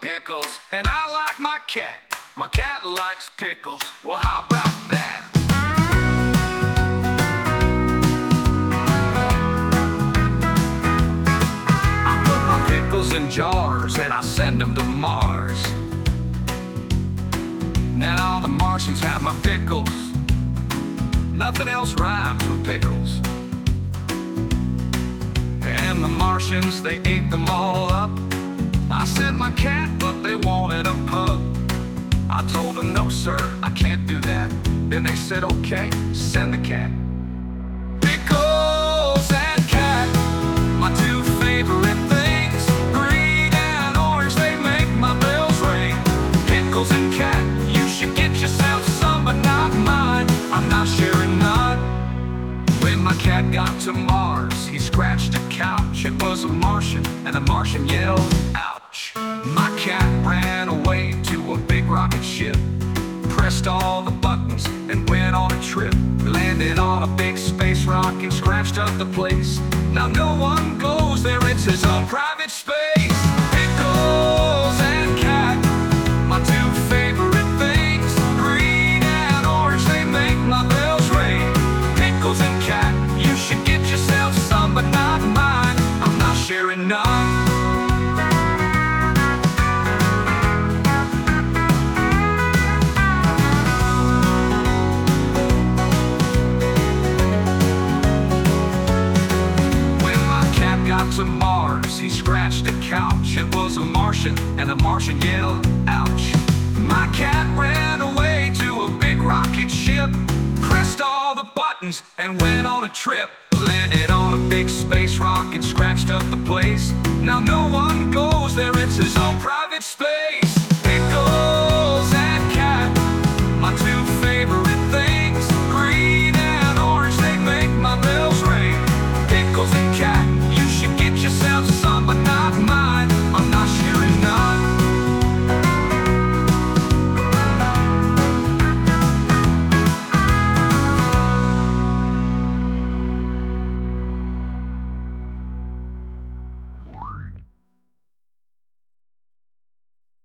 pickles, and I like my cat. My cat likes pickles. Well, how about that? I put my pickles in jars and I send them to Mars. Now the Martians have my pickles. Nothing else rhymes with pickles. And the Martians, they ate them all up. I sent my cat, but they wanted a pug. I told them, no sir, I can't do that. Then they said, okay, send the cat. Pickles and cat, my two favorite things. Green and orange, they make my bells ring. Pickles and cat, you should get yourself some, but not mine. I'm not sharing none. When my cat got to Mars, he scratched a couch. It was a Martian, and the Martian yelled, ouch. My cat ran away to a big rocket ship, pressed all the buttons and went on a trip. Landed on a big space rock and scratched up the place. Now no one goes there, it's his own private space. Pickles and cat, my two favorite things. Green and orange, they make my bells ring. Pickles and cat, you should get yourself some, but not mine. I'm not sharing none. To Mars, he scratched a couch. It was a Martian, and the Martian yelled, ouch. My cat ran away to a big rocket ship, pressed all the buttons and went on a trip. Landed on a big space rock and scratched up the place. Now no one goes there,